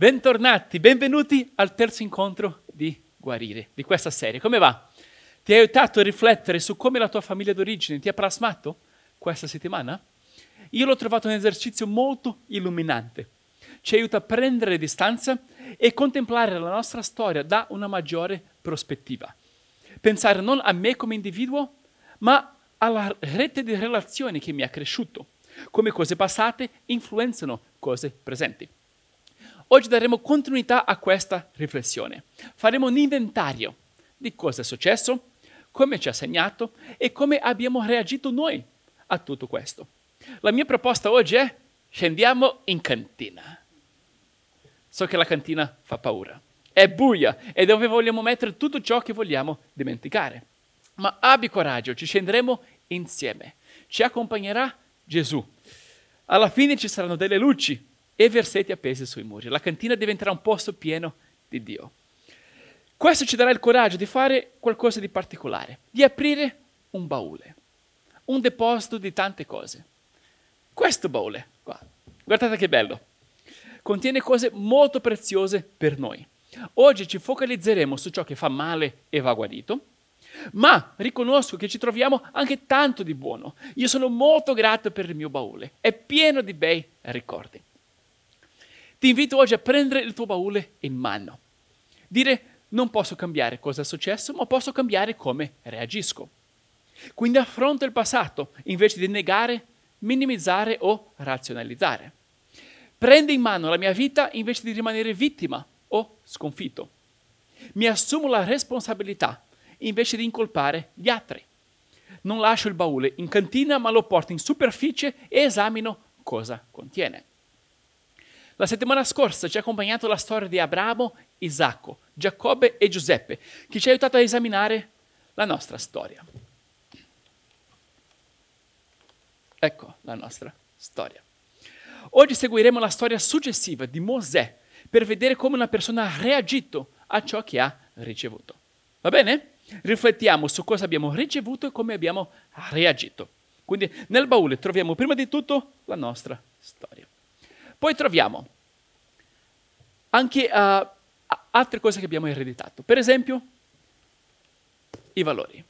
Bentornati, benvenuti al terzo incontro di Guarire, di questa serie. Come va? Ti ha aiutato a riflettere su come la tua famiglia d'origine ti ha plasmato questa settimana? Io l'ho trovato un esercizio molto illuminante. Ci aiuta a prendere distanza e contemplare la nostra storia da una maggiore prospettiva. Pensare non a me come individuo, ma alla rete di relazioni che mi ha cresciuto, come cose passate influenzano cose presenti. Oggi daremo continuità a questa riflessione. Faremo un inventario di cosa è successo, come ci ha segnato e come abbiamo reagito noi a tutto questo. La mia proposta oggi è: scendiamo in cantina. So che la cantina fa paura. È buia e dove vogliamo mettere tutto ciò che vogliamo dimenticare. Ma abbi coraggio, ci scenderemo insieme. Ci accompagnerà Gesù. Alla fine ci saranno delle luci e versetti appesi sui muri. La cantina diventerà un posto pieno di Dio. Questo ci darà il coraggio di fare qualcosa di particolare, di aprire un baule, un deposito di tante cose. Questo baule qua, guardate che bello, contiene cose molto preziose per noi. Oggi ci focalizzeremo su ciò che fa male e va guarito, ma riconosco che ci troviamo anche tanto di buono. Io sono molto grato per il mio baule, è pieno di bei ricordi. Ti invito oggi a prendere il tuo baule in mano. Dire: non posso cambiare cosa è successo, ma posso cambiare come reagisco. Quindi affronto il passato invece di negare, minimizzare o razionalizzare. Prendo in mano la mia vita invece di rimanere vittima o sconfitto. Mi assumo la responsabilità invece di incolpare gli altri. Non lascio il baule in cantina, ma lo porto in superficie e esamino cosa contiene. La settimana scorsa ci ha accompagnato la storia di Abramo, Isacco, Giacobbe e Giuseppe, che ci ha aiutato a esaminare la nostra storia. Ecco la nostra storia. Oggi seguiremo la storia successiva di Mosè per vedere come una persona ha reagito a ciò che ha ricevuto. Va bene? Riflettiamo su cosa abbiamo ricevuto e come abbiamo reagito. Quindi nel baule troviamo prima di tutto la nostra storia. Poi troviamo anche altre cose che abbiamo ereditato. Per esempio, i valori.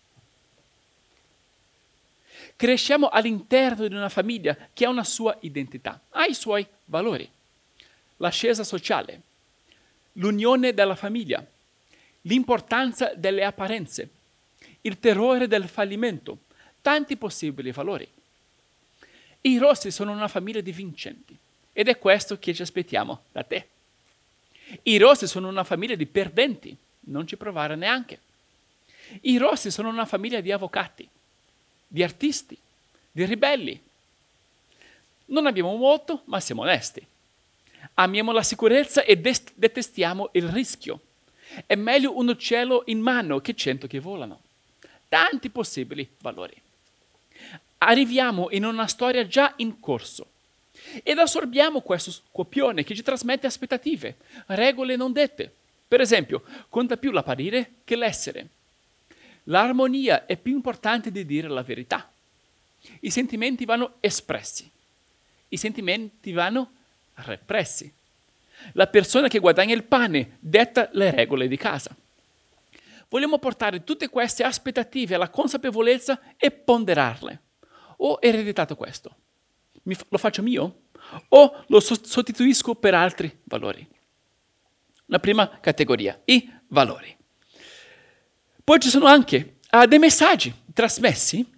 Cresciamo all'interno di una famiglia che ha una sua identità, ha i suoi valori. L'ascesa sociale, l'unione della famiglia, l'importanza delle apparenze, il terrore del fallimento, tanti possibili valori. I Rossi sono una famiglia di vincenti. Ed è questo che ci aspettiamo da te. I Rossi sono una famiglia di perdenti, non ci provare neanche. I Rossi sono una famiglia di avvocati, di artisti, di ribelli. Non abbiamo molto, ma siamo onesti. Amiamo la sicurezza e detestiamo il rischio. È meglio un uccello in mano che 100 che volano. Tanti possibili valori. Arriviamo in una storia già in corso. Ed assorbiamo questo copione che ci trasmette aspettative, regole non dette. Per esempio, conta più l'apparire che l'essere. L'armonia è più importante di dire la verità. I sentimenti vanno espressi. I sentimenti vanno repressi. La persona che guadagna il pane detta le regole di casa. Vogliamo portare tutte queste aspettative alla consapevolezza e ponderarle. Ho ereditato questo. Lo faccio mio? O lo sostituisco per altri valori? La prima categoria, i valori. Poi ci sono anche dei messaggi trasmessi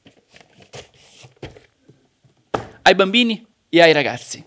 ai bambini e ai ragazzi.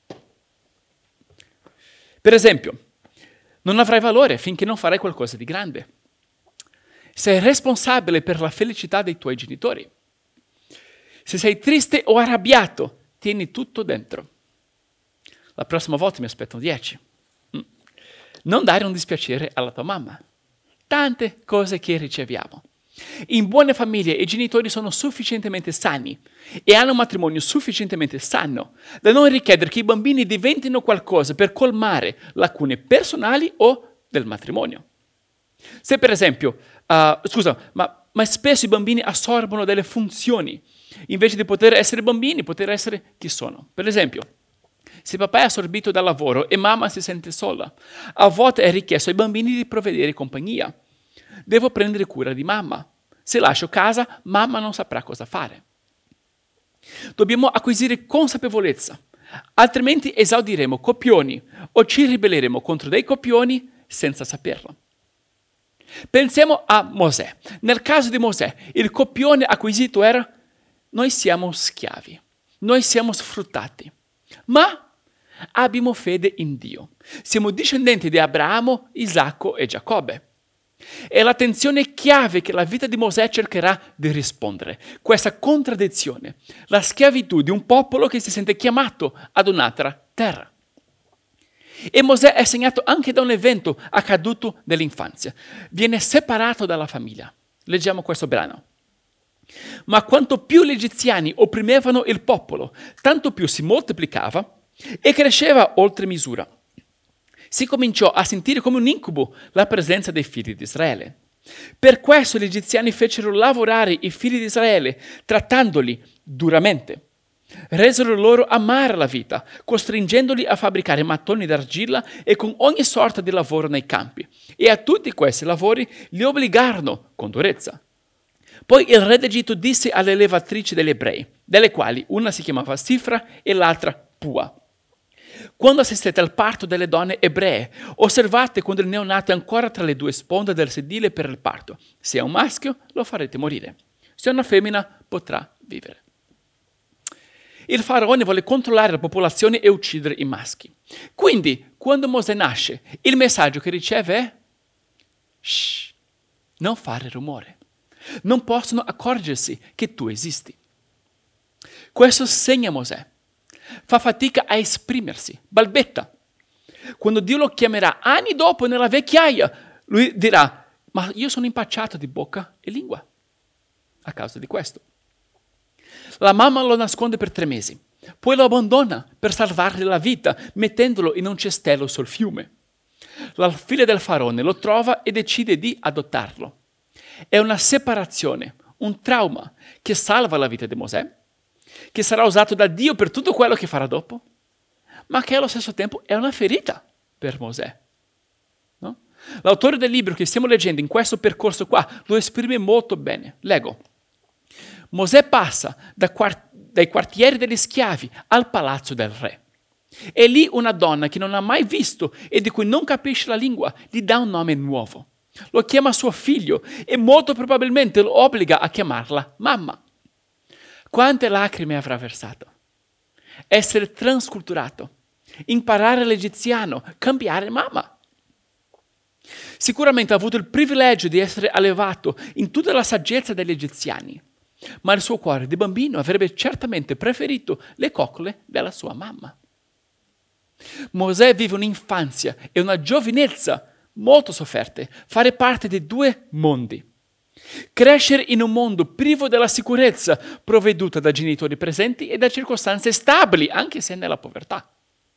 Per esempio, non avrai valore finché non farai qualcosa di grande. Sei responsabile per la felicità dei tuoi genitori. Se sei triste o arrabbiato, tieni tutto dentro. La prossima volta mi aspetto 10. Non dare un dispiacere alla tua mamma. Tante cose che riceviamo. In buone famiglie i genitori sono sufficientemente sani e hanno un matrimonio sufficientemente sano da non richiedere che i bambini diventino qualcosa per colmare lacune personali o del matrimonio. Se per esempio, ma spesso i bambini assorbono delle funzioni invece di poter essere bambini, poter essere chi sono. Per esempio, Se papà è assorbito dal lavoro e mamma si sente sola, a volte è richiesto ai bambini di provvedere compagnia. Devo prendere cura di mamma. Se lascio casa, mamma non saprà cosa fare. Dobbiamo acquisire consapevolezza, altrimenti esaudiremo copioni o ci ribelleremo contro dei copioni senza saperlo. Pensiamo a Mosè. Nel caso di Mosè, il copione acquisito era: noi siamo schiavi, noi siamo sfruttati, ma abbiamo fede in Dio. Siamo discendenti di Abramo, Isacco e Giacobbe. È la tensione chiave che la vita di Mosè cercherà di rispondere. Questa contraddizione, la schiavitù di un popolo che si sente chiamato ad un'altra terra. E Mosè è segnato anche da un evento accaduto nell'infanzia. Viene separato dalla famiglia. Leggiamo questo brano. Ma quanto più gli egiziani opprimevano il popolo, tanto più si moltiplicava e cresceva oltre misura. Si cominciò a sentire come un incubo la presenza dei figli di Israele. Per questo gli egiziani fecero lavorare i figli di Israele, trattandoli duramente. Resero loro amare la vita, costringendoli a fabbricare mattoni d'argilla e con ogni sorta di lavoro nei campi. E a tutti questi lavori li obbligarono con durezza. Poi il re d'Egitto disse alle levatrici degli ebrei, delle quali una si chiamava Sifra e l'altra Pua: quando assistete al parto delle donne ebree, osservate quando il neonato è ancora tra le due sponde del sedile per il parto. Se è un maschio, lo farete morire. Se è una femmina, potrà vivere. Il faraone vuole controllare la popolazione e uccidere i maschi. Quindi, quando Mosè nasce, il messaggio che riceve è: shh, non fare rumore. Non possono accorgersi che tu esisti. Questo segna Mosè. Fa fatica a esprimersi, balbetta. Quando Dio lo chiamerà anni dopo nella vecchiaia, lui dirà: ma io sono impacciato di bocca e lingua a causa di questo. La mamma lo nasconde per 3 mesi, poi lo abbandona per salvargli la vita, mettendolo in un cestello sul fiume. La figlia del faraone lo trova e decide di adottarlo. È una separazione, un trauma che salva la vita di Mosè, che sarà usato da Dio per tutto quello che farà dopo, ma che allo stesso tempo è una ferita per Mosè. No? L'autore del libro che stiamo leggendo in questo percorso qua lo esprime molto bene. Leggo. Mosè passa dai quartieri degli schiavi al palazzo del re. E lì una donna che non ha mai visto e di cui non capisce la lingua gli dà un nome nuovo. Lo chiama suo figlio e molto probabilmente lo obbliga a chiamarla mamma. Quante lacrime avrà versato? Essere transculturato, imparare l'egiziano, cambiare mamma. Sicuramente ha avuto il privilegio di essere allevato in tutta la saggezza degli egiziani, ma il suo cuore di bambino avrebbe certamente preferito le coccole della sua mamma. Mosè vive un'infanzia e una giovinezza molto sofferte, fare parte di 2 mondi. Crescere in un mondo privo della sicurezza provveduta da genitori presenti e da circostanze stabili, anche se nella povertà.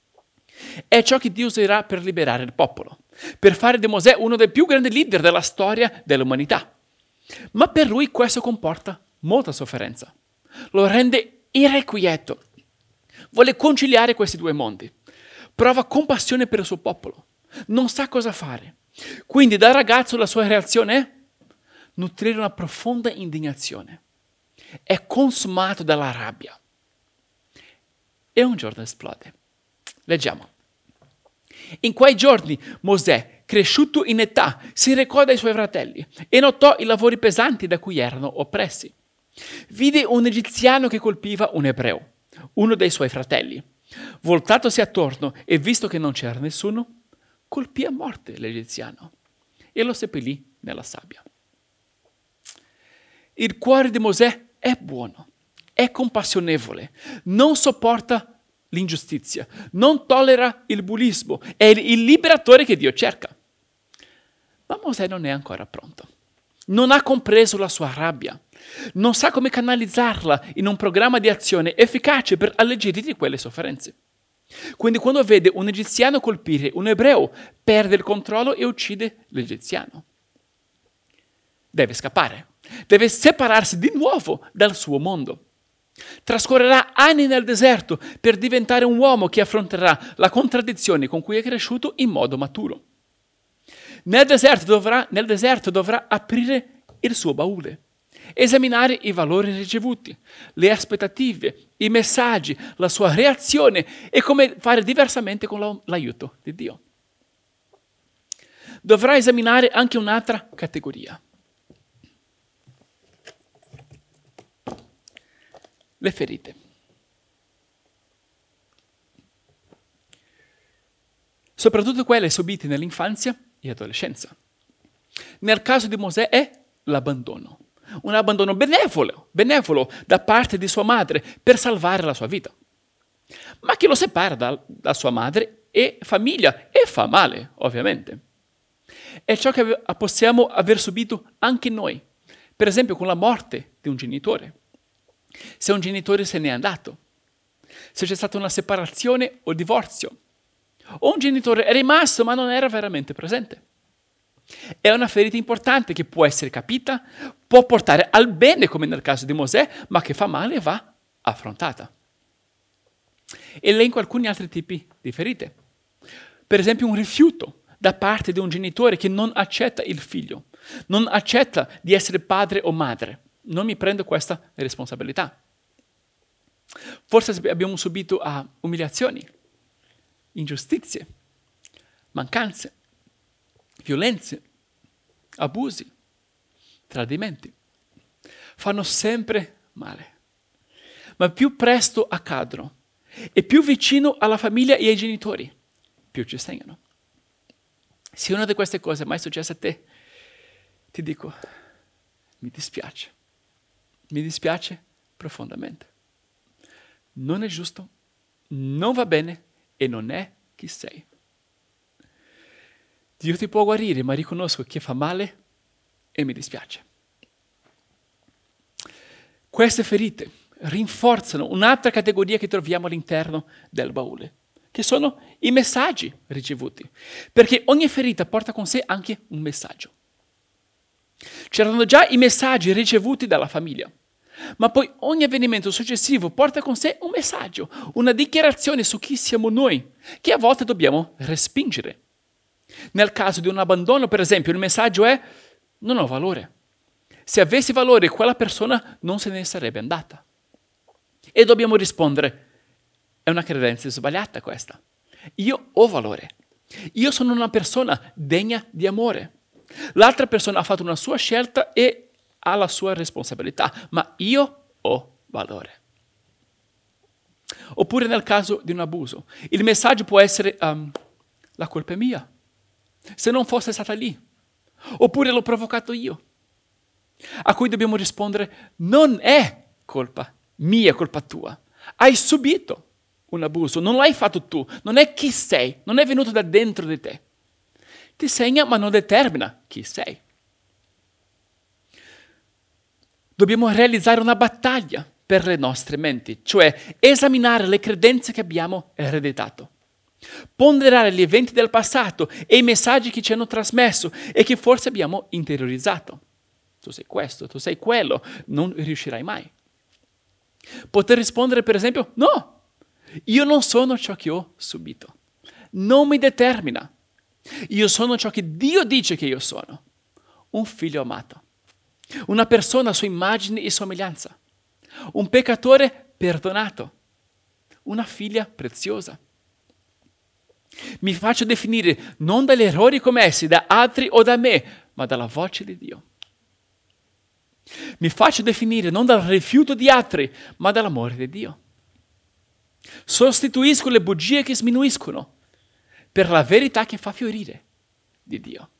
È ciò che Dio userà per liberare il popolo, per fare di Mosè uno dei più grandi leader della storia dell'umanità. Ma per lui questo comporta molta sofferenza. Lo rende irrequieto. Vuole conciliare questi 2 mondi. Prova compassione per il suo popolo. Non sa cosa fare. Quindi da ragazzo la sua reazione è nutrire una profonda indignazione. È consumato dalla rabbia. E un giorno esplode. Leggiamo. In quei giorni Mosè, cresciuto in età, si recò dai suoi fratelli e notò i lavori pesanti da cui erano oppressi. Vide un egiziano che colpiva un ebreo, uno dei suoi fratelli. Voltatosi attorno e visto che non c'era nessuno, colpì a morte l'egiziano e lo seppellì nella sabbia. Il cuore di Mosè è buono, è compassionevole, non sopporta l'ingiustizia, non tollera il bullismo, è il liberatore che Dio cerca. Ma Mosè non è ancora pronto. Non ha compreso la sua rabbia, non sa come canalizzarla in un programma di azione efficace per alleggerire quelle sofferenze. Quindi quando vede un egiziano colpire un ebreo, perde il controllo e uccide l'egiziano. Deve scappare, deve separarsi di nuovo dal suo mondo. Trascorrerà anni nel deserto per diventare un uomo che affronterà la contraddizione con cui è cresciuto in modo maturo. Nel deserto dovrà aprire il suo baule, esaminare i valori ricevuti, le aspettative, i messaggi, la sua reazione e come fare diversamente con l'aiuto di Dio. Dovrà esaminare anche un'altra categoria. Le ferite. Soprattutto quelle subite nell'infanzia e adolescenza. Nel caso di Mosè è l'abbandono. Un abbandono benevolo da parte di sua madre per salvare la sua vita. Ma che lo separa da sua madre e famiglia e fa male, ovviamente. È ciò che possiamo aver subito anche noi. Per esempio con la morte di un genitore. Se un genitore se n'è andato, se c'è stata una separazione o divorzio, o un genitore è rimasto ma non era veramente presente. È una ferita importante che può essere capita, può portare al bene come nel caso di Mosè, ma che fa male e va affrontata. Elenco alcuni altri tipi di ferite. Per esempio un rifiuto da parte di un genitore che non accetta il figlio, non accetta di essere padre o madre. Non mi prendo questa responsabilità. Forse abbiamo subito umiliazioni, ingiustizie, mancanze, violenze, abusi, tradimenti. Fanno sempre male. Ma più presto accadono e più vicino alla famiglia e ai genitori, più ci segnano. Se una di queste cose è mai successa a te, ti dico, mi dispiace. Mi dispiace profondamente. Non è giusto, non va bene e non è chi sei. Dio ti può guarire, ma riconosco che fa male e mi dispiace. Queste ferite rinforzano un'altra categoria che troviamo all'interno del baule, che sono i messaggi ricevuti, perché ogni ferita porta con sé anche un messaggio. C'erano già i messaggi ricevuti dalla famiglia, ma poi ogni avvenimento successivo porta con sé un messaggio, una dichiarazione su chi siamo noi, che a volte dobbiamo respingere. Nel caso di un abbandono, per esempio, il messaggio è: non ho valore. Se avessi valore, quella persona non se ne sarebbe andata. E dobbiamo rispondere: è una credenza sbagliata questa. Io ho valore. Io sono una persona degna di amore. L'altra persona ha fatto una sua scelta e ha la sua responsabilità, ma io ho valore. Oppure nel caso di un abuso, il messaggio può essere: la colpa è mia. Se non fosse stata lì. Oppure l'ho provocato io. A cui dobbiamo rispondere: non è colpa mia, colpa tua. Hai subito un abuso, non l'hai fatto tu, non è chi sei, non è venuto da dentro di te. Ti segna ma non determina chi sei. Dobbiamo realizzare una battaglia per le nostre menti, cioè esaminare le credenze che abbiamo ereditato. Ponderare gli eventi del passato e i messaggi che ci hanno trasmesso e che forse abbiamo interiorizzato. Tu sei questo, tu sei quello, non riuscirai mai. Poter rispondere per esempio: no, io non sono ciò che ho subito, non mi determina. Io sono ciò che Dio dice che io sono, un figlio amato, una persona a sua immagine e somiglianza, un peccatore perdonato, una figlia preziosa. Mi faccio definire non dagli errori commessi da altri o da me, ma dalla voce di Dio. Mi faccio definire non dal rifiuto di altri, ma dall'amore di Dio. Sostituisco le bugie che sminuiscono per la verità che fa fiorire di Dio.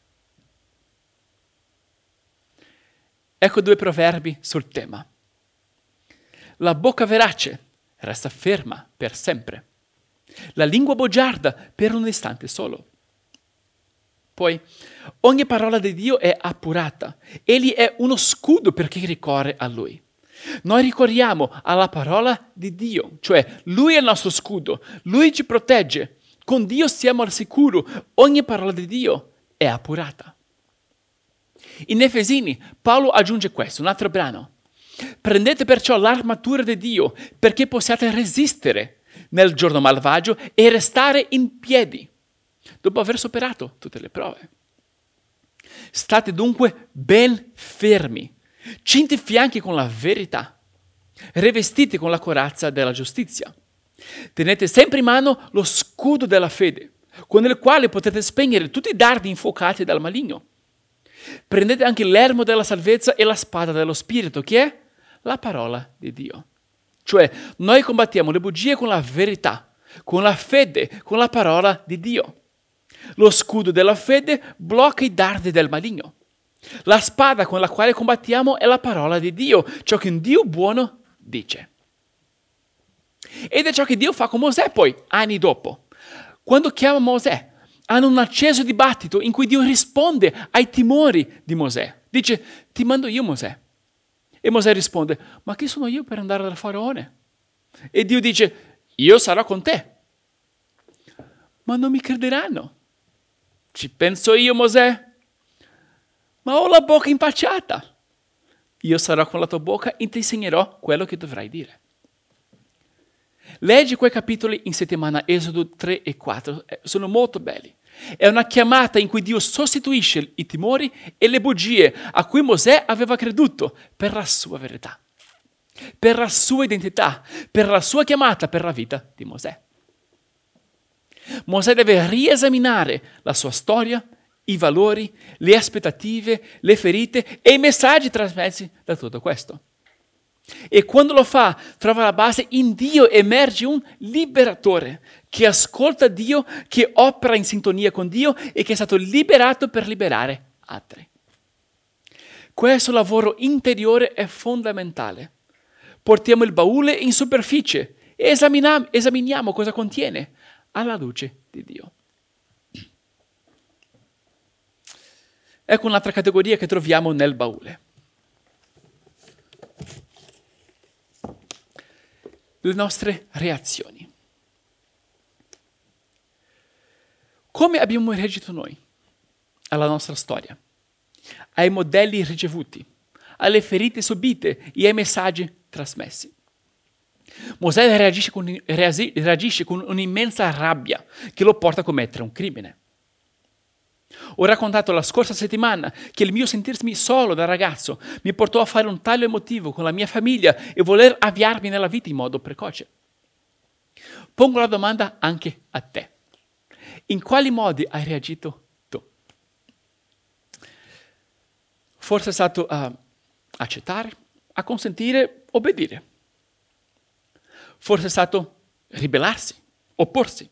Ecco 2 proverbi sul tema. La bocca verace resta ferma per sempre. La lingua bugiarda per un istante solo. Poi, ogni parola di Dio è appurata. Egli è uno scudo per chi ricorre a Lui. Noi ricorriamo alla parola di Dio, cioè Lui è il nostro scudo, Lui ci protegge. Con Dio siamo al sicuro. Ogni parola di Dio è appurata. In Efesini, Paolo aggiunge questo, un altro brano. Prendete perciò l'armatura di Dio perché possiate resistere nel giorno malvagio e restare in piedi dopo aver superato tutte le prove. State dunque ben fermi, cinti i fianchi con la verità, rivestiti con la corazza della giustizia. Tenete sempre in mano lo scudo della fede, con il quale potete spegnere tutti i dardi infuocati dal maligno. Prendete anche l'elmo della salvezza e la spada dello Spirito, che è la parola di Dio. Cioè, noi combattiamo le bugie con la verità, con la fede, con la parola di Dio. Lo scudo della fede blocca i dardi del maligno. La spada con la quale combattiamo è la parola di Dio, ciò che un Dio buono dice. Ed è ciò che Dio fa con Mosè poi, anni dopo. Quando chiama Mosè, hanno un acceso dibattito in cui Dio risponde ai timori di Mosè. Dice, ti mando io Mosè. E Mosè risponde, ma chi sono io per andare dal faraone? E Dio dice, io sarò con te. Ma non mi crederanno. Ci penso io, Mosè. Ma ho la bocca impacciata. Io sarò con la tua bocca e ti insegnerò quello che dovrai dire. Leggi quei capitoli in settimana, Esodo 3 e 4, sono molto belli. È una chiamata in cui Dio sostituisce i timori e le bugie a cui Mosè aveva creduto per la sua verità, per la sua identità, per la sua chiamata, per la vita di Mosè. Mosè deve riesaminare la sua storia, i valori, le aspettative, le ferite e i messaggi trasmessi da tutto questo. E quando lo fa, trova la base in Dio, emerge un liberatore che ascolta Dio, che opera in sintonia con Dio e che è stato liberato per liberare altri. Questo lavoro interiore è fondamentale. Portiamo il baule in superficie e esaminiamo cosa contiene alla luce di Dio. Ecco un'altra categoria che troviamo nel baule. Le nostre reazioni. Come abbiamo reagito noi alla nostra storia, ai modelli ricevuti, alle ferite subite e ai messaggi trasmessi? Mosè reagisce con un'immensa rabbia che lo porta a commettere un crimine. Ho raccontato la scorsa settimana che il mio sentirmi solo da ragazzo mi portò a fare un taglio emotivo con la mia famiglia e voler avviarmi nella vita in modo precoce. Pongo la domanda anche a te. In quali modi hai reagito tu? Forse è stato a accettare, a consentire, obbedire. Forse è stato ribellarsi, opporsi.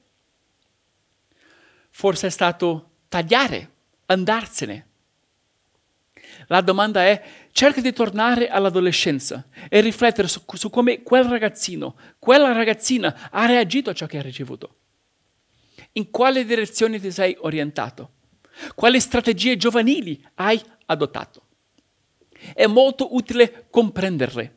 Forse è stato tagliare, andarsene. La domanda è, cerca di tornare all'adolescenza e riflettere su come quel ragazzino, quella ragazzina ha reagito a ciò che ha ricevuto. In quale direzione ti sei orientato? Quali strategie giovanili hai adottato? È molto utile comprenderle,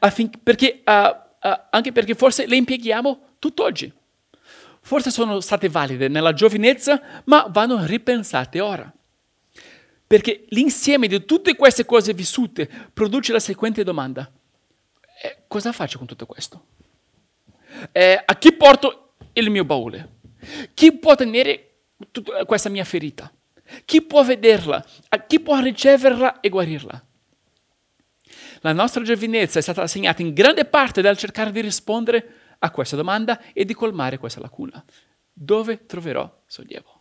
anche perché forse le impieghiamo tutt'oggi. Forse sono state valide nella giovinezza, ma vanno ripensate ora. Perché l'insieme di tutte queste cose vissute produce la seguente domanda. Cosa faccio con tutto questo? A chi porto il mio baule? Chi può tenere tutta questa mia ferita? Chi può vederla? Chi può riceverla e guarirla? La nostra giovinezza è stata assegnata in grande parte dal cercare di rispondere a questa domanda e di colmare questa lacuna. Dove troverò sollievo?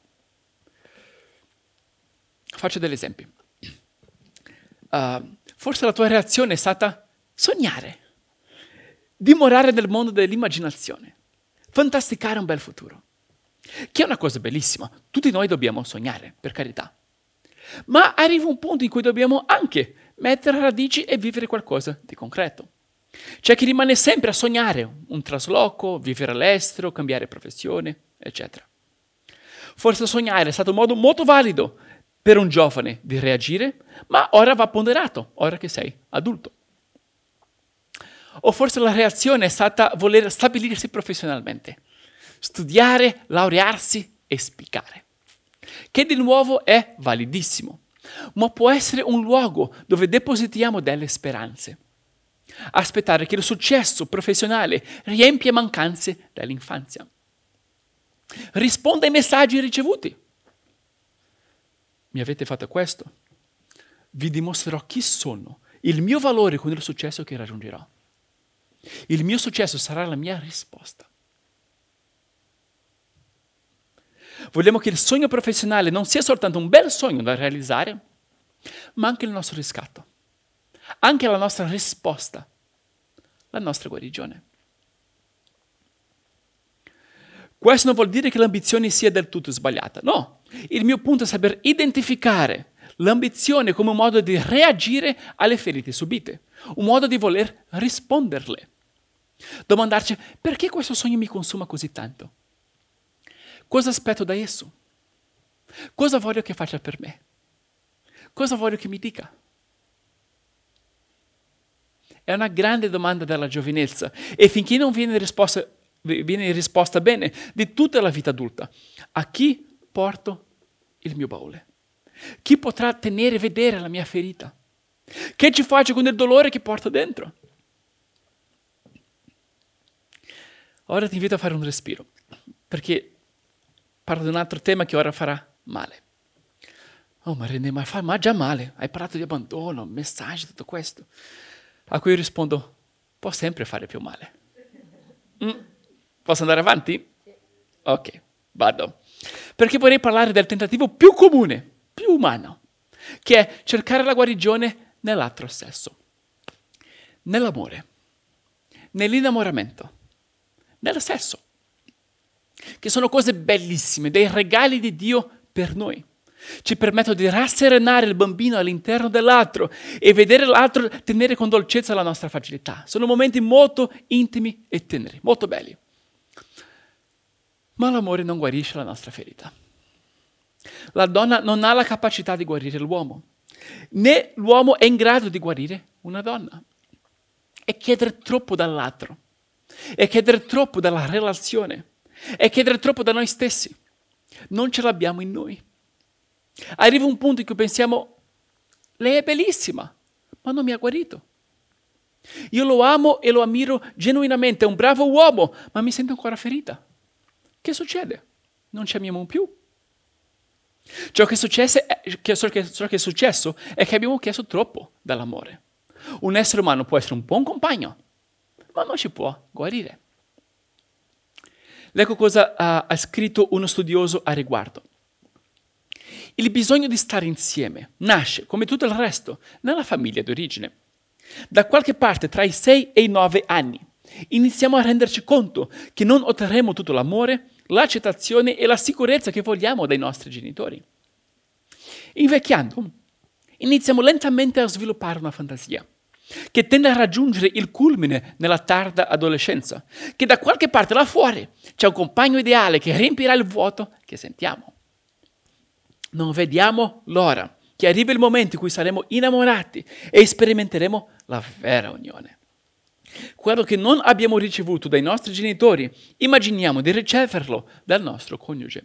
Faccio degli esempi. Forse la tua reazione è stata sognare, dimorare nel mondo dell'immaginazione, fantasticare un bel futuro, che è una cosa bellissima. Tutti noi dobbiamo sognare, per carità. Ma arriva un punto in cui dobbiamo anche mettere radici e vivere qualcosa di concreto. C'è chi rimane sempre a sognare un trasloco, vivere all'estero, cambiare professione, eccetera. Forse sognare è stato un modo molto valido per un giovane di reagire, ma ora va ponderato, ora che sei adulto. O forse la reazione è stata voler stabilirsi professionalmente, studiare, laurearsi e spiccare, che di nuovo è validissimo, ma può essere un luogo dove depositiamo delle speranze. Aspettare che il successo professionale riempia mancanze dall'infanzia. Risponda ai messaggi ricevuti. Mi avete fatto questo? Vi dimostrerò chi sono, il mio valore con il successo che raggiungerò. Il mio successo sarà la mia risposta. Vogliamo che il sogno professionale non sia soltanto un bel sogno da realizzare, ma anche il nostro riscatto, anche la nostra risposta, la nostra guarigione. Questo non vuol dire che l'ambizione sia del tutto sbagliata, no. Il mio punto è saper identificare l'ambizione come un modo di reagire alle ferite subite, un modo di voler risponderle. Domandarci perché questo sogno mi consuma così tanto? Cosa aspetto da esso? Cosa voglio che faccia per me? Cosa voglio che mi dica? È una grande domanda della giovinezza e finché non viene risposta bene di tutta la vita adulta. A chi porto il mio baule? Chi potrà tenere e vedere la mia ferita? Che ci faccio con il dolore che porto dentro? Ora ti invito a fare un respiro, perché parlo di un altro tema che ora farà male. Oh, ma René, ma fa già male. Hai parlato di abbandono, messaggi, tutto questo. A cui io rispondo, può sempre fare più male. Posso andare avanti? Ok, vado. Perché vorrei parlare del tentativo più comune, più umano, che è cercare la guarigione nell'altro sesso, nell'amore, nell'innamoramento, nel sesso, che sono cose bellissime, dei regali di Dio per noi. Ci permettono di rasserenare il bambino all'interno dell'altro e vedere l'altro tenere con dolcezza la nostra fragilità. Sono momenti molto intimi e teneri, molto belli. Ma l'amore non guarisce la nostra ferita. La donna non ha la capacità di guarire l'uomo, né l'uomo è in grado di guarire una donna. È chiedere troppo dall'altro, è chiedere troppo dalla relazione, è chiedere troppo da noi stessi. Non ce l'abbiamo in noi. Arriva un punto in cui pensiamo, lei è bellissima, ma non mi ha guarito. Io lo amo e lo ammiro genuinamente, è un bravo uomo, ma mi sento ancora ferita. Che succede? Non ci amiamo più. Ciò che è successo è che abbiamo chiesto troppo dall'amore. Un essere umano può essere un buon compagno, ma non ci può guarire. Ecco cosa ha scritto uno studioso a riguardo. Il bisogno di stare insieme nasce, come tutto il resto, nella famiglia d'origine. Da qualche parte tra i 6 e i 9 anni iniziamo a renderci conto che non otterremo tutto l'amore, l'accettazione e la sicurezza che vogliamo dai nostri genitori. Invecchiando, iniziamo lentamente a sviluppare una fantasia che tende a raggiungere il culmine nella tarda adolescenza, che da qualche parte là fuori c'è un compagno ideale che riempirà il vuoto che sentiamo. Non vediamo l'ora che arrivi il momento in cui saremo innamorati e sperimenteremo la vera unione. Quello che non abbiamo ricevuto dai nostri genitori, immaginiamo di riceverlo dal nostro coniuge.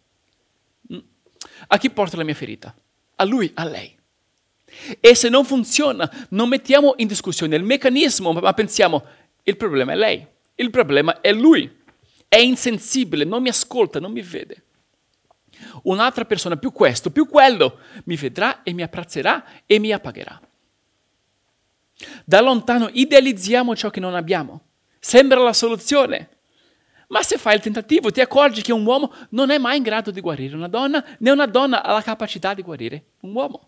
A chi porto la mia ferita? A lui, a lei. E se non funziona, non mettiamo in discussione il meccanismo, ma pensiamo, il problema è lei, il problema è lui. È insensibile, non mi ascolta, non mi vede. Un'altra persona, più questo, più quello, mi vedrà e mi apprezzerà e mi appagherà. Da lontano idealizziamo ciò che non abbiamo. Sembra la soluzione. Ma se fai il tentativo ti accorgi che un uomo non è mai in grado di guarire una donna, né una donna ha la capacità di guarire un uomo.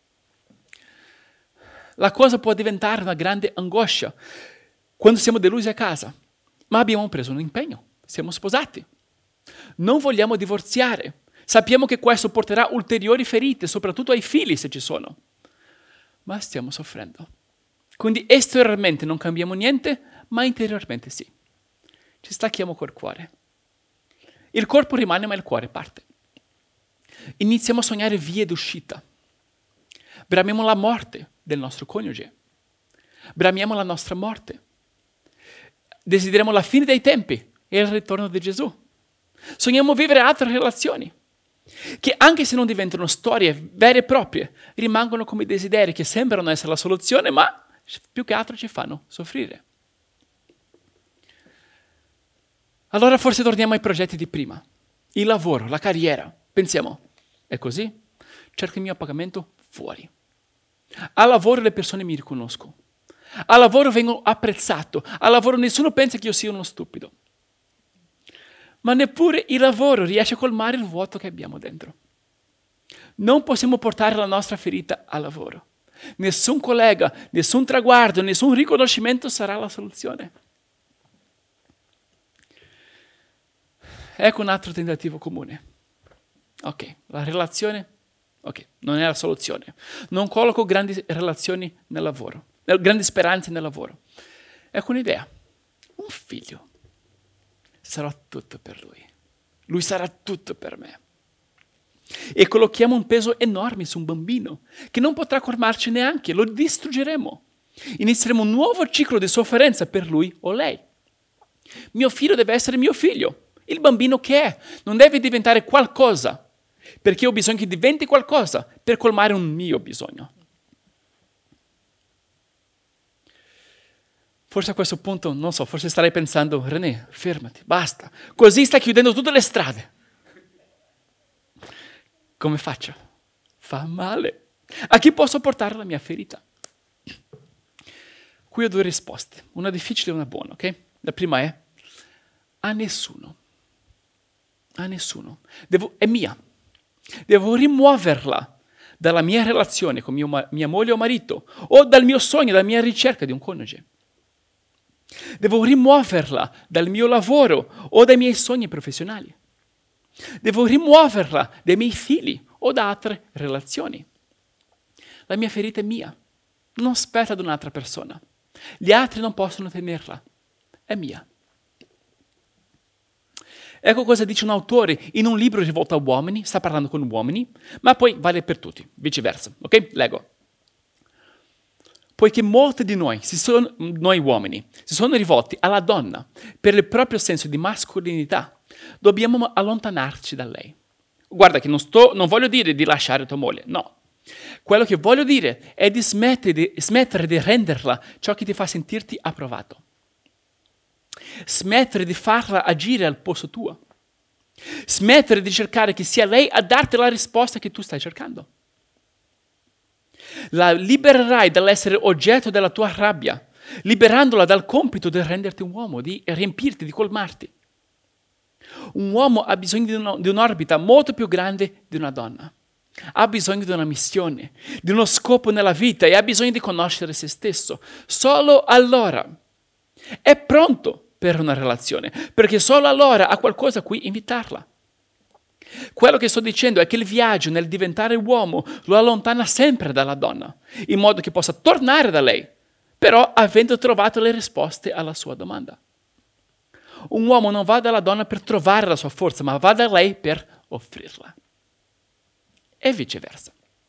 La cosa può diventare una grande angoscia quando siamo delusi a casa, ma abbiamo preso un impegno, siamo sposati. Non vogliamo divorziare. Sappiamo che questo porterà ulteriori ferite, soprattutto ai figli se ci sono. Ma stiamo soffrendo. Quindi esteriormente non cambiamo niente, ma interiormente sì. Ci stacchiamo col cuore. Il corpo rimane, ma il cuore parte. Iniziamo a sognare vie d'uscita. Bramiamo la morte del nostro coniuge. Bramiamo la nostra morte. Desideriamo la fine dei tempi e il ritorno di Gesù. Sogniamo vivere altre relazioni, che anche se non diventano storie vere e proprie, rimangono come desideri che sembrano essere la soluzione, ma più che altro ci fanno soffrire. Allora forse torniamo ai progetti di prima. Il lavoro, la carriera. Pensiamo, è così? Cerco il mio pagamento fuori. Al lavoro le persone mi riconoscono. Al lavoro vengo apprezzato. Al lavoro nessuno pensa che io sia uno stupido. Ma neppure il lavoro riesce a colmare il vuoto che abbiamo dentro. Non possiamo portare la nostra ferita al lavoro. Nessun collega, nessun traguardo, nessun riconoscimento sarà la soluzione. Ecco un altro tentativo comune. Ok, la relazione, ok, non è la soluzione. Non colloco grandi relazioni nel lavoro, grandi speranze nel lavoro. Ecco un'idea. Un figlio. Sarà tutto per lui. Lui sarà tutto per me. E collochiamo un peso enorme su un bambino che non potrà colmarci neanche, lo distruggeremo. Inizieremo un nuovo ciclo di sofferenza per lui o lei. Mio figlio deve essere mio figlio. Il bambino che è non deve diventare qualcosa, perché ho bisogno che diventi qualcosa per colmare un mio bisogno. Forse a questo punto, non so, forse starei pensando, René, fermati, basta. Così stai chiudendo tutte le strade. Come faccio? Fa male. A chi posso portare la mia ferita? Qui ho due risposte, una difficile e una buona, ok? La prima è, a nessuno. A nessuno. È mia. Devo rimuoverla dalla mia relazione con mia moglie o marito, o dal mio sogno, dalla mia ricerca di un coniuge. Devo rimuoverla dal mio lavoro o dai miei sogni professionali. Devo rimuoverla dai miei figli o da altre relazioni. La mia ferita è mia, non spetta ad un'altra persona. Gli altri non possono tenerla, è mia. Ecco cosa dice un autore in un libro rivolto a uomini, sta parlando con uomini, ma poi vale per tutti, viceversa. Ok? Leggo. Poiché molti di noi uomini, si sono rivolti alla donna per il proprio senso di mascolinità, dobbiamo allontanarci da lei. Guarda che non voglio dire di lasciare tua moglie, no. Quello che voglio dire è di smettere di renderla ciò che ti fa sentirti approvato. Smettere di farla agire al posto tuo. Smettere di cercare che sia lei a darti la risposta che tu stai cercando. La libererai dall'essere oggetto della tua rabbia, liberandola dal compito di renderti un uomo, di riempirti, di colmarti. Un uomo ha bisogno di un'orbita molto più grande di una donna. Ha bisogno di una missione, di uno scopo nella vita e ha bisogno di conoscere se stesso. Solo allora è pronto per una relazione, perché solo allora ha qualcosa a cui invitarla. Quello che sto dicendo è che il viaggio nel diventare uomo lo allontana sempre dalla donna, in modo che possa tornare da lei, però avendo trovato le risposte alla sua domanda. Un uomo non va dalla donna per trovare la sua forza, ma va da lei per offrirla. E viceversa.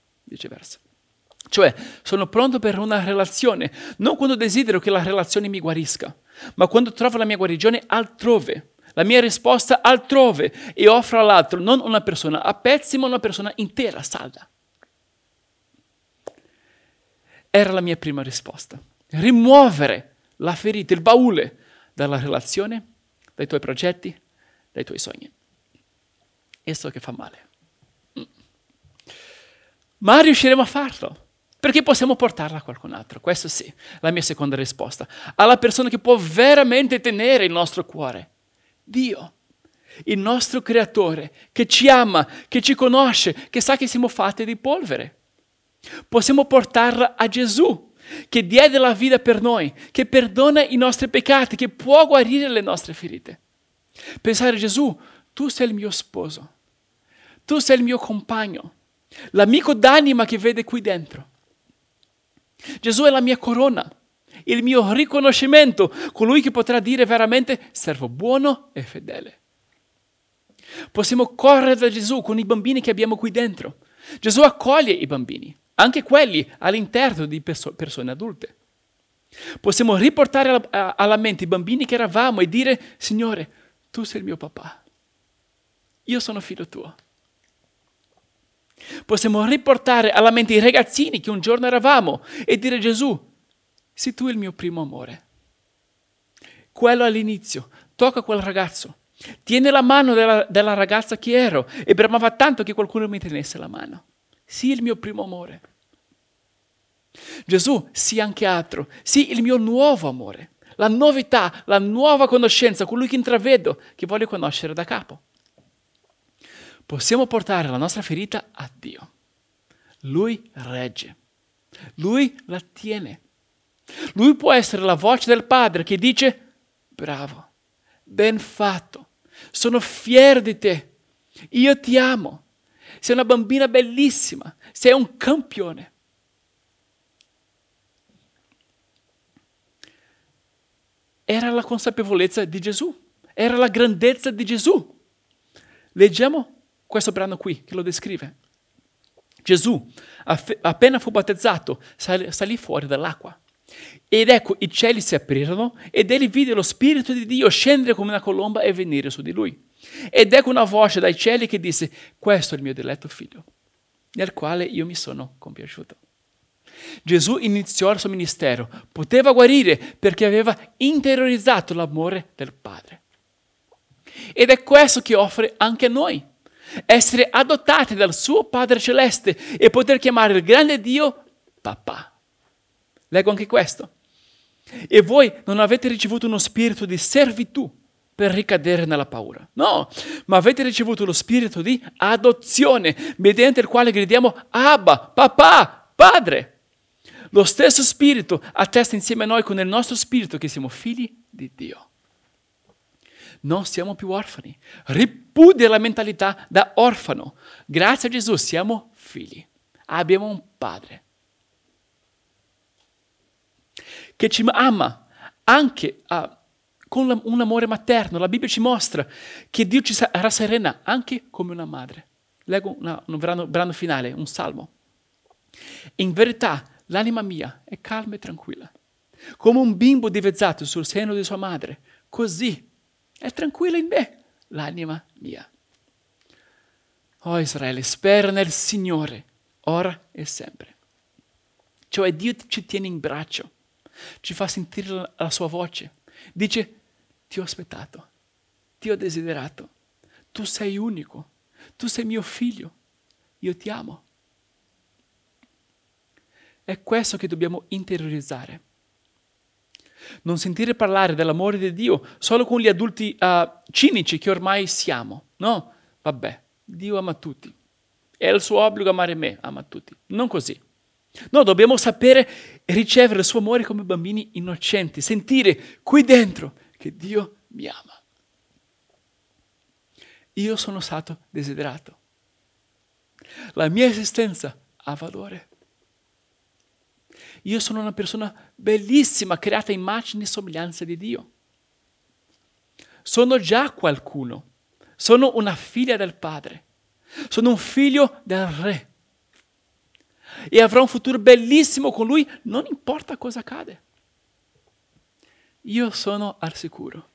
Cioè, sono pronto per una relazione, non quando desidero che la relazione mi guarisca, ma quando trovo la mia guarigione altrove, la mia risposta altrove e offro all'altro non una persona a pezzi, ma una persona intera, salda. Era la mia prima risposta. Rimuovere la ferita, il baule dalla relazione, dai tuoi progetti, dai tuoi sogni. E so che fa male. Ma riusciremo a farlo. Perché possiamo portarla a qualcun altro. Questo sì, la mia seconda risposta. Alla persona che può veramente tenere il nostro cuore. Dio, il nostro creatore, che ci ama, che ci conosce, che sa che siamo fatti di polvere. Possiamo portarla a Gesù, che diede la vita per noi, che perdona i nostri peccati, che può guarire le nostre ferite. Pensare, Gesù, tu sei il mio sposo, tu sei il mio compagno, l'amico d'anima che vede qui dentro. Gesù è la mia corona, il mio riconoscimento, colui che potrà dire veramente servo buono e fedele. Possiamo correre da Gesù con i bambini che abbiamo qui dentro. Gesù accoglie i bambini, anche quelli all'interno di persone adulte. Possiamo riportare alla mente i bambini che eravamo e dire, Signore, tu sei il mio papà, io sono figlio tuo. Possiamo riportare alla mente i ragazzini che un giorno eravamo e dire, Gesù, sei tu il mio primo amore. Quello all'inizio, tocca quel ragazzo, tiene la mano della ragazza che ero e bramava tanto che qualcuno mi tenesse la mano. Sii il mio primo amore. Gesù, sii anche altro, sii il mio nuovo amore, la novità, la nuova conoscenza, colui che intravedo, che voglio conoscere da capo. Possiamo portare la nostra ferita a Dio. Lui regge, Lui la tiene. Lui può essere la voce del Padre che dice: bravo, ben fatto, sono fiero di te, io ti amo, sei una bambina bellissima, sei un campione. Era la consapevolezza di Gesù, era la grandezza di Gesù. Leggiamo questo brano qui che lo descrive. Gesù, appena fu battezzato, salì fuori dall'acqua. Ed ecco, i cieli si aprirono ed egli vide lo Spirito di Dio scendere come una colomba e venire su di lui. Ed ecco una voce dai cieli che disse: questo è il mio diletto figlio, nel quale io mi sono compiaciuto. Gesù iniziò il suo ministero, poteva guarire perché aveva interiorizzato l'amore del Padre. Ed è questo che offre anche a noi: essere adottati dal suo Padre Celeste e poter chiamare il grande Dio papà. Leggo anche questo. E voi non avete ricevuto uno spirito di servitù per ricadere nella paura. No, ma avete ricevuto lo spirito di adozione, mediante il quale gridiamo: Abba, papà, padre. Lo stesso spirito attesta insieme a noi con il nostro spirito che siamo figli di Dio. Non siamo più orfani. Ripudia la mentalità da orfano. Grazie a Gesù siamo figli. Abbiamo un padre che ci ama anche con un amore materno. La Bibbia ci mostra che Dio ci rasserena anche come una madre. Leggo un brano finale, un salmo. In verità, l'anima mia è calma e tranquilla, come un bimbo divezzato sul seno di sua madre. Così è tranquilla in me l'anima mia. Oh Israele, spera nel Signore, ora e sempre. Cioè Dio ci tiene in braccio, ci fa sentire la sua voce. Dice: ti ho aspettato, ti ho desiderato, tu sei unico, tu sei mio figlio, io ti amo. È questo che dobbiamo interiorizzare. Non sentire parlare dell'amore di Dio solo con gli adulti cinici che ormai siamo. No, vabbè, Dio ama tutti. È il suo obbligo amare me, ama tutti. Non così. No, dobbiamo sapere ricevere il suo amore come bambini innocenti, sentire qui dentro che Dio mi ama. Io sono stato desiderato. La mia esistenza ha valore. Io sono una persona bellissima, creata a immagine e somiglianza di Dio. Sono già qualcuno. Sono una figlia del Padre. Sono un figlio del Re. E avrò un futuro bellissimo con Lui, non importa cosa accade. Io sono al sicuro.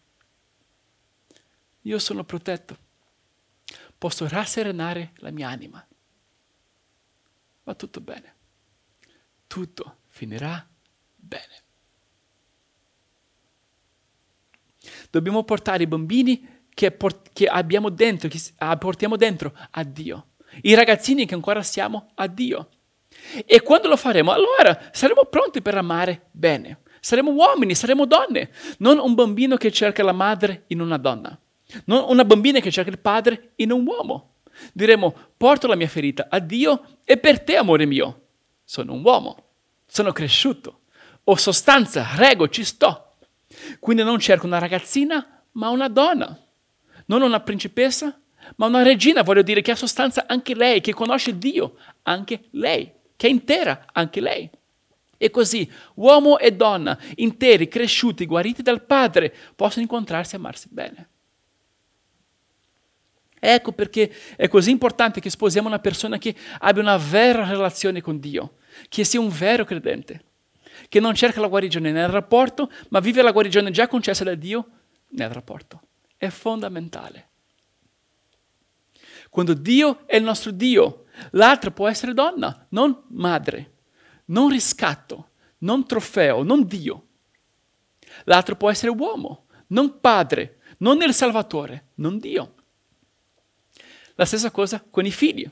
Io sono protetto. Posso rasserenare la mia anima. Va tutto bene. Tutto finirà bene. Dobbiamo portare i bambini che abbiamo dentro, che portiamo dentro a Dio. I ragazzini che ancora siamo a Dio. E quando lo faremo, allora saremo pronti per amare bene. Saremo uomini, saremo donne. Non un bambino che cerca la madre in una donna. Non una bambina che cerca il padre in un uomo. Diremo: porto la mia ferita a Dio e per te, amore mio. Sono un uomo. Sono cresciuto, ho sostanza, reggo, ci sto. Quindi non cerco una ragazzina, ma una donna. Non una principessa, ma una regina, voglio dire, che ha sostanza anche lei, che conosce Dio anche lei, che è intera anche lei. E così, uomo e donna, interi, cresciuti, guariti dal Padre, possono incontrarsi e amarsi bene. Ecco perché è così importante che sposiamo una persona che abbia una vera relazione con Dio, che sia un vero credente, che non cerca la guarigione nel rapporto, ma vive la guarigione già concessa da Dio nel rapporto. È fondamentale. Quando Dio è il nostro Dio, l'altra può essere donna, non madre, non riscatto. non trofeo, non Dio. L'altro può essere uomo, non padre, non il Salvatore, non Dio. La stessa cosa con i figli.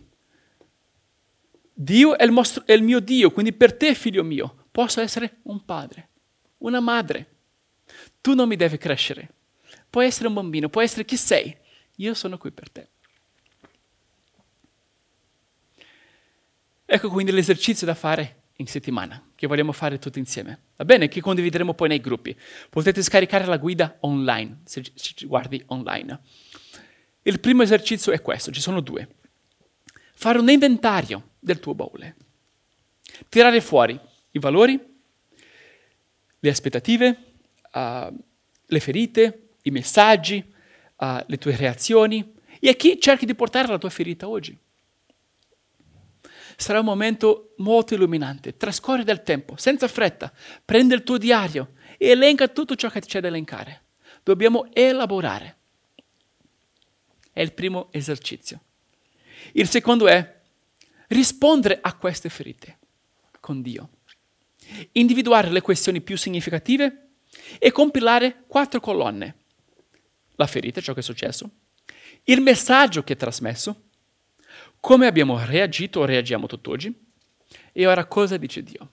Dio è il mio Dio, quindi per te, figlio mio, posso essere un padre, una madre. Tu non mi devi crescere. Puoi essere un bambino, puoi essere chi sei. Io sono qui per te. Ecco quindi l'esercizio da fare in settimana, che vogliamo fare tutti insieme. Va bene? Che condivideremo poi nei gruppi. Potete scaricare la guida online, se ci guardi online. Il primo esercizio è questo, ci sono 2. Fare un inventario del tuo baule. Tirare fuori i valori, le aspettative, le ferite, i messaggi, le tue reazioni e a chi cerchi di portare la tua ferita oggi. Sarà un momento molto illuminante. Trascorri del tempo, senza fretta. Prendi il tuo diario e elenca tutto ciò che c'è da elencare. Dobbiamo elaborare. È il primo esercizio. Il secondo è rispondere a queste ferite con Dio. Individuare le questioni più significative e compilare 4 colonne. La ferita, ciò che è successo, il messaggio che è trasmesso, come abbiamo reagito o reagiamo tutt'oggi, e ora cosa dice Dio.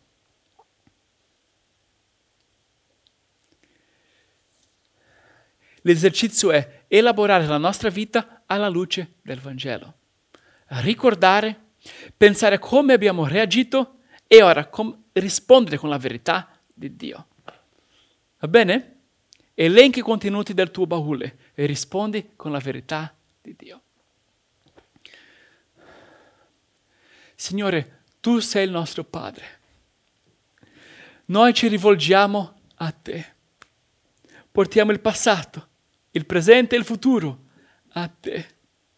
L'esercizio è elaborare la nostra vita alla luce del Vangelo. Ricordare, pensare come abbiamo reagito e ora rispondere con la verità di Dio. Va bene? Elenchi i contenuti del tuo baule e rispondi con la verità di Dio. Signore, tu sei il nostro Padre. Noi ci rivolgiamo a te. Portiamo il passato, il presente e il futuro a te.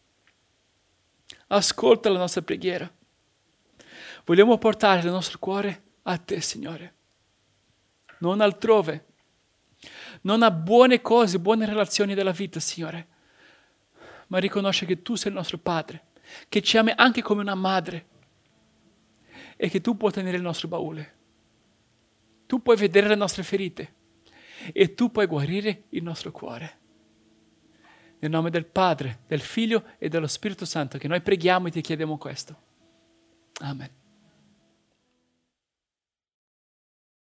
Ascolta la nostra preghiera. Vogliamo portare il nostro cuore a te, Signore. Non altrove. Non a buone cose, buone relazioni della vita, Signore. Ma riconosce che tu sei il nostro Padre, che ci ami anche come una madre e che tu puoi tenere il nostro baule. Tu puoi vedere le nostre ferite e tu puoi guarire il nostro cuore. Nel nome del Padre, del Figlio e dello Spirito Santo che noi preghiamo e ti chiediamo questo. Amen.